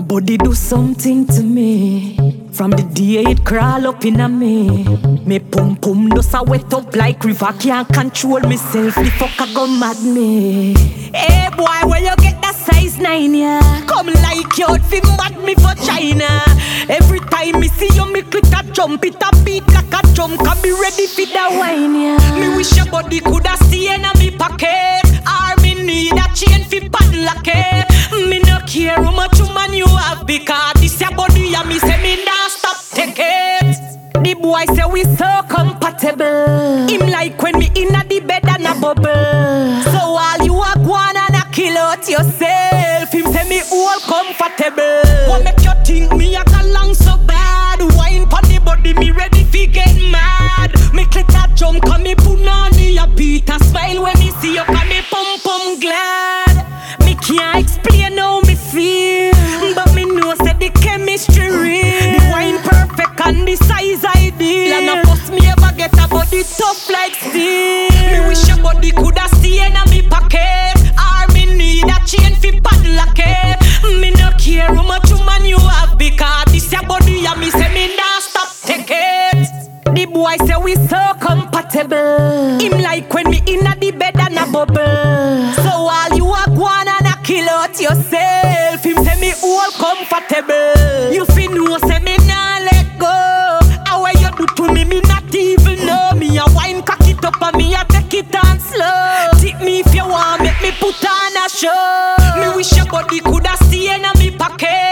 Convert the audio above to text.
body do something to me. From the day it crawl up in a me. Me pum pum does a wet up like river. Can't control myself, the fuck I go mad me. Hey boy, where you get that size 9, yeah? Come like you out fi mad me for China. Every time me see you, me click a jump. It a beat like a drum. Can be ready for the wine, yeah. Me wish your body coulda stay in a me pocket. Or me need a chain fi padlock it. Me no care how much woman you have, because this your body and me say me nah stop take it. The boy say we so compatible. Him like when me inna the bed and a bubble. So all you a go on and a kill out yourself. Him say me all comfortable. What make you think me a long so bad? Wine pon the body, me ready fi get mad. Me click a jump, come me put on the a beat a smile when me see you, come me pum pum glad. Me can't explain how me feel, but me know say the chemistry real. The wine perfect and the size ideal. And a first me ever get a body tough like steel. Me wish your body coulda stay in a me pocket. Or me need a chain fi padlock it. Me no care how much woman you have, because this your body and me say me nah stop take it. The boy say we so compatible. Him like when me inna the bed and a bubble. So all you a go on and a kill out yourself. Him say me all comfortable. You fi know say me nah let go. How what you do to me, me not even know. Me a wine cock it up and me a take it on slow. Tip me if you want, make me put on a show. Me wish your body coulda stay in a me pocket.